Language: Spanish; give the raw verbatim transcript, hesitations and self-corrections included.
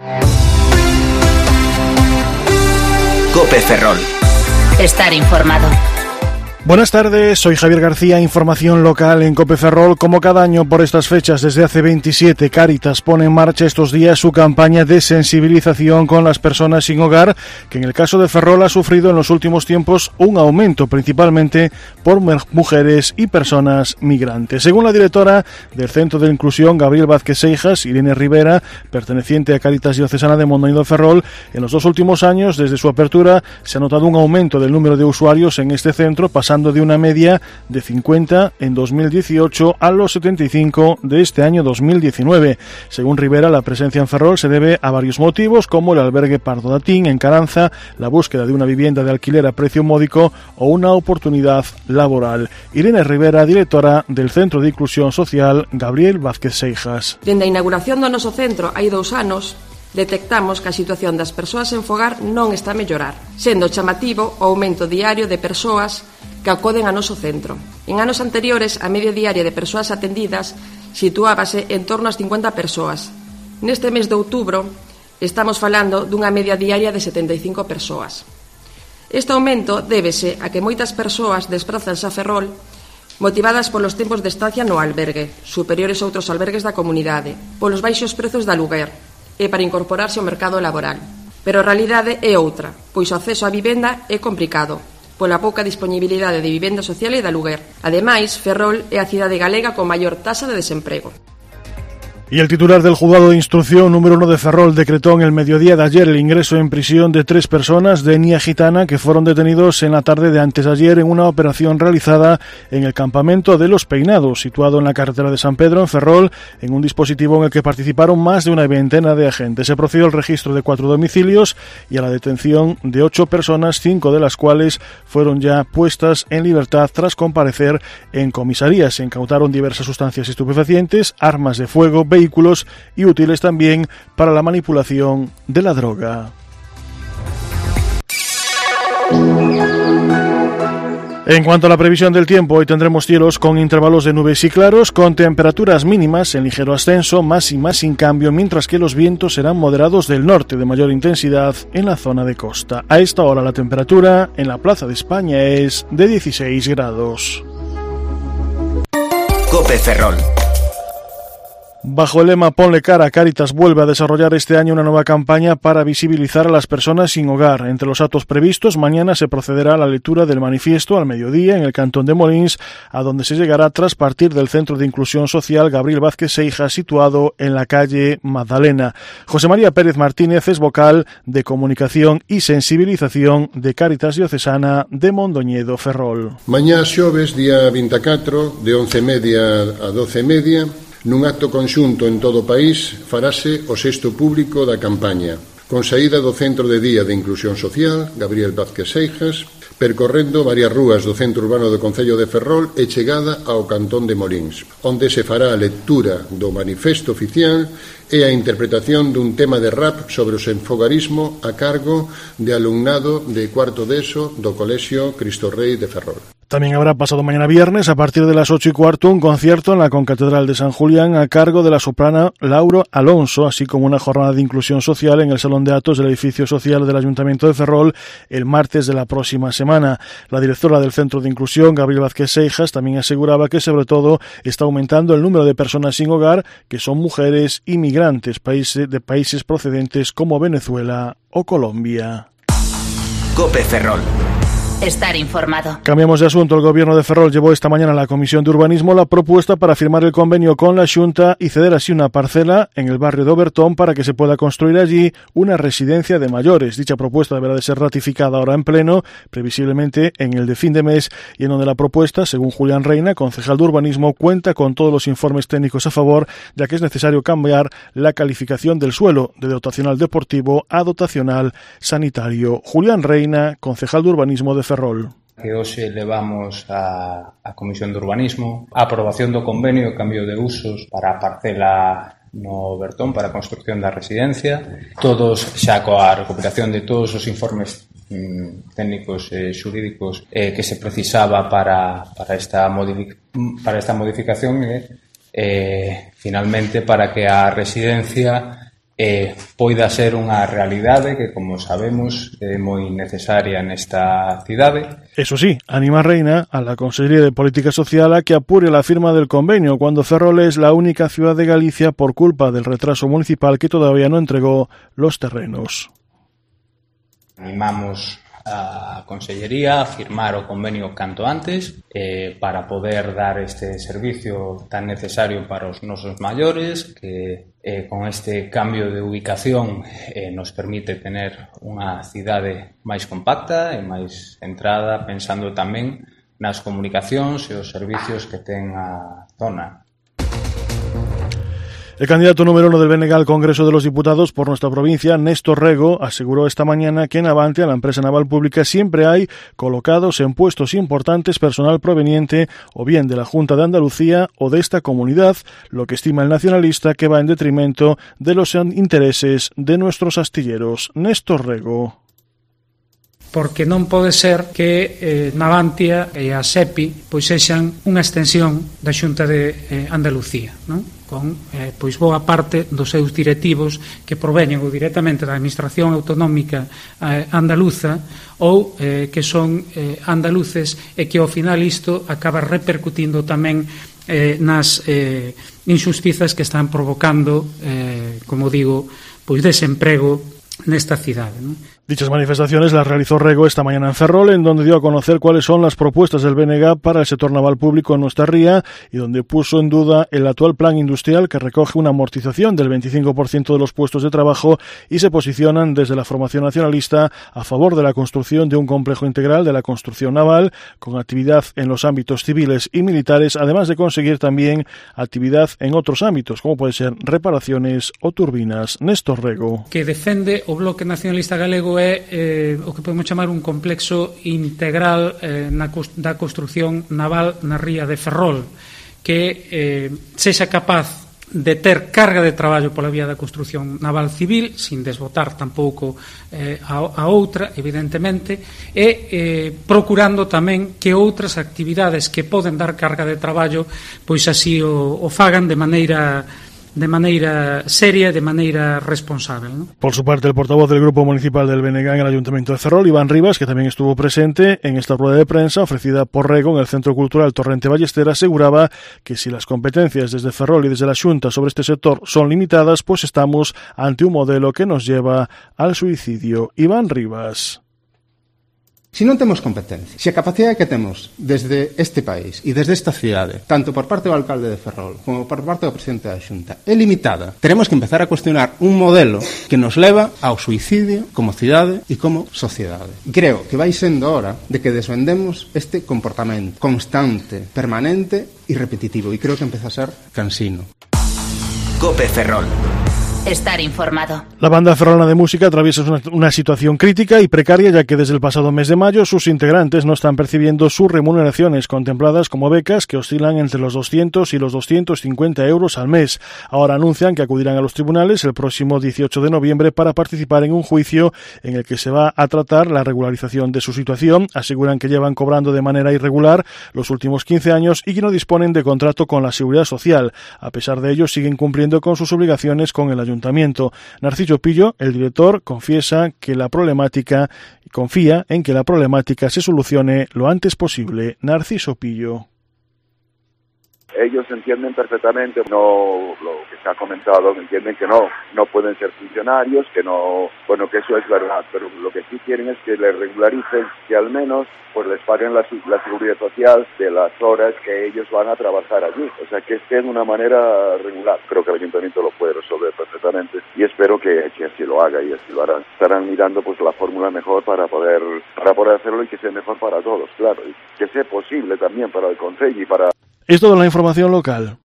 COPE Ferrol. Estar informado. Buenas tardes, soy Javier García, información local en COPE Ferrol. Como cada año por estas fechas, desde hace veintisiete, Cáritas pone en marcha estos días su campaña de sensibilización con las personas sin hogar, que en el caso de Ferrol ha sufrido en los últimos tiempos un aumento, principalmente por mujeres y personas migrantes. Según la directora del Centro de Inclusión, Gabriel Vázquez Seijas, Irene Rivera, perteneciente a Cáritas Diocesana de Mondoñedo Ferrol, en los dos últimos años, desde su apertura, se ha notado un aumento del número de usuarios en este centro, pasando de una media de cincuenta en dos mil dieciocho a los setenta y cinco de este año dos mil diecinueve. Según Rivera, la presencia en Ferrol se debe a varios motivos, como el albergue Pardo Datín en Caranza, la búsqueda de una vivienda de alquiler a precio módico o una oportunidad laboral. Irene Rivera, directora del Centro de Inclusión Social Gabriel Vázquez Seijas. Dende a inauguración do noso centro hai dous anos, detectamos que a situación das persoas en fogar non está a mellorar, sendo chamativo o aumento diario de persoas que acoden a noso centro. En anos anteriores, a media diaria de persoas atendidas situábase en torno ás cincuenta persoas. Neste mes de outubro, estamos falando dunha media diaria de setenta e cinco persoas. Este aumento débese a que moitas persoas desprázanse a Ferrol motivadas polos tempos de estancia no albergue, superiores a outros albergues da comunidade, polos baixos prezos de aluguer e para incorporarse ao mercado laboral. Pero a realidade é outra, pois o acceso á vivenda é complicado, pola pouca disponibilidade de vivenda social e de aluguer. Ademais, Ferrol é a cidade galega con maior tasa de desemprego. Y el titular del Juzgado de Instrucción número uno de Ferrol decretó en el mediodía de ayer el ingreso en prisión de tres personas de etnia gitana que fueron detenidos en la tarde de antes de ayer en una operación realizada en el campamento de Los Peinados, situado en la carretera de San Pedro, en Ferrol, en un dispositivo en el que participaron más de una veintena de agentes. Se procedió al registro de cuatro domicilios y a la detención de ocho personas, cinco de las cuales fueron ya puestas en libertad tras comparecer en comisaría. Se incautaron diversas sustancias estupefacientes, armas de fuego, vehículos y útiles también para la manipulación de la droga. En cuanto a la previsión del tiempo, hoy tendremos cielos con intervalos de nubes y claros, con temperaturas mínimas en ligero ascenso, máximas sin cambio, mientras que los vientos serán moderados del norte de mayor intensidad en la zona de costa. A esta hora la temperatura en la Plaza de España es de dieciséis grados. COPE Ferrol. Bajo el lema Ponle cara, Cáritas vuelve a desarrollar este año una nueva campaña para visibilizar a las personas sin hogar. Entre los actos previstos, mañana se procederá a la lectura del manifiesto al mediodía en el cantón de Molins, a donde se llegará tras partir del Centro de Inclusión Social Gabriel Vázquez Seijas, situado en la calle Magdalena. José María Pérez Martínez es vocal de comunicación y sensibilización de Cáritas Diocesana de Mondoñedo Ferrol. Mañá xoves, día veinticuatro, de once e media a doce e media, nun acto conxunto en todo o país farase o sexto público da campaña, con saída do Centro de Día de Inclusión Social Gabriel Vázquez Seijas, percorrendo varias rúas do centro urbano do concello de Ferrol e chegada ao cantón de Molins, onde se fará a lectura do manifesto oficial e a interpretación dun tema de rap sobre o senfogarismo a cargo de alumnado de cuarto de ESO do Colexio Cristo Rei de Ferrol. También habrá pasado mañana viernes, a partir de las ocho y cuarto, un concierto en la Concatedral de San Julián a cargo de la soprana Laura Alonso, así como una jornada de inclusión social en el Salón de Actos del edificio social del Ayuntamiento de Ferrol el martes de la próxima semana. La directora del Centro de Inclusión, Gabriel Vázquez Seijas, también aseguraba que sobre todo está aumentando el número de personas sin hogar, que son mujeres inmigrantes países, de países procedentes como Venezuela o Colombia. COPE Ferrol. Estar informado. Cambiamos de asunto. El Gobierno de Ferrol llevó esta mañana a la Comisión de Urbanismo la propuesta para firmar el convenio con la Xunta y ceder así una parcela en el barrio de Obertón para que se pueda construir allí una residencia de mayores. Dicha propuesta deberá de ser ratificada ahora en pleno, previsiblemente en el de fin de mes, y en donde la propuesta, según Julián Reina, concejal de Urbanismo, cuenta con todos los informes técnicos a favor, ya que es necesario cambiar la calificación del suelo de dotacional deportivo a dotacional sanitario. Julián Reina, concejal de Urbanismo de Ferrol. Que hoxe levamos a, a Comisión de Urbanismo a aprobación do convenio de cambio de usos para a parcela no Bertón para a construcción da residencia, todos xa coa recuperación de todos os informes mm, técnicos e eh, xurídicos eh, que se precisaba para, para, esta, modific, para esta modificación e eh, eh, finalmente para que a residencia eh, poida ser unha realidade que, como sabemos, é moi necesaria nesta cidade. Eso sí, anima Reina a la Consejería de Política Social a que apure la firma del convenio cuando Ferrol es la única ciudad de Galicia por culpa del retraso municipal que todavía no entregó los terrenos. Animamos a Consellería a firmar o convenio canto antes eh, para poder dar este servicio tan necesario para os nosos maiores, que eh, con este cambio de ubicación eh, nos permite tener unha cidade máis compacta e máis centrada, pensando tamén nas comunicacións e os servicios que ten a zona. El candidato número uno del B N G al Congreso de los Diputados por nuestra provincia, Néstor Rego, aseguró esta mañana que en Avantia, la empresa naval pública, siempre hay colocados en puestos importantes personal proveniente o bien de la Junta de Andalucía o de esta comunidad, lo que estima el nacionalista que va en detrimento de los intereses de nuestros astilleros. Néstor Rego. Porque non pode ser que eh, Navantia e a SEPI pois sexan unha extensión da Xunta de eh, Andalucía, non? Con eh, pois boa parte dos seus directivos que proveñen ou directamente da Administración Autonómica eh, andaluza ou eh, que son eh, andaluces e que ao final isto acaba repercutindo tamén eh, nas eh, injustizas que están provocando, eh, como digo, pois desemprego nesta cidade, non? Dichas manifestaciones las realizó Rego esta mañana en Ferrol, en donde dio a conocer cuáles son las propuestas del B N G para el sector naval público en nuestra ría y donde puso en duda el actual plan industrial que recoge una amortización del veinticinco por ciento de los puestos de trabajo y se posicionan desde la formación nacionalista a favor de la construcción de un complejo integral de la construcción naval con actividad en los ámbitos civiles y militares, además de conseguir también actividad en otros ámbitos, como pueden ser reparaciones o turbinas. Néstor Rego. Que defende o Bloque Nacionalista Galego é eh, o que podemos chamar un complexo integral eh, na, da construción naval na ría de Ferrol, que eh, sexa capaz de ter carga de traballo pola vía da construción naval civil, sin desbotar tampouco eh, a, a outra, evidentemente, e eh, procurando tamén que outras actividades que poden dar carga de traballo pois así o, o fagan de maneira de manera seria, de manera responsable, ¿no? Por su parte, el portavoz del Grupo Municipal del B N G en el Ayuntamiento de Ferrol, Iván Rivas, que también estuvo presente en esta rueda de prensa ofrecida por Rego en el Centro Cultural Torrente Ballester, aseguraba que si las competencias desde Ferrol y desde la Xunta sobre este sector son limitadas, pues estamos ante un modelo que nos lleva al suicidio. Iván Rivas. Si non temos competencia, se a capacidade que temos desde este país e desde esta cidade, tanto por parte do alcalde de Ferrol como por parte do presidente da Xunta, é limitada, teremos que empezar a cuestionar un modelo que nos leva ao suicidio como cidade e como sociedade. Creo que vai sendo hora de que desvendemos este comportamento constante, permanente e repetitivo, e creo que empeza a ser cansino. COPE Ferrol. Estar informado. La banda ferrolana de música atraviesa una, una situación crítica y precaria, ya que desde el pasado mes de mayo sus integrantes no están percibiendo sus remuneraciones contempladas como becas que oscilan entre los doscientos y los doscientos cincuenta euros al mes. Ahora anuncian que acudirán a los tribunales el próximo dieciocho de noviembre para participar en un juicio en el que se va a tratar la regularización de su situación. Aseguran que llevan cobrando de manera irregular los últimos quince años y que no disponen de contrato con la Seguridad Social. A pesar de ello, siguen cumpliendo con sus obligaciones con el ayuntamiento. Ayuntamiento. Narciso Pillo, el director, confiesa que la problemática confía en que la problemática se solucione lo antes posible. Narciso Pillo. Ellos entienden perfectamente, no lo que se ha comentado, entienden que no, no pueden ser funcionarios, que no, bueno, que eso es verdad, pero lo que sí quieren es que les regularicen, que al menos pues les paguen la, la seguridad social de las horas que ellos van a trabajar allí, o sea, que esté de una manera regular. Creo que el ayuntamiento lo puede resolver perfectamente y espero que, que así lo haga y así lo harán. Estarán mirando pues la fórmula mejor para poder, para poder hacerlo y que sea mejor para todos, claro, y que sea posible también para el Concello y para... Es toda la información local.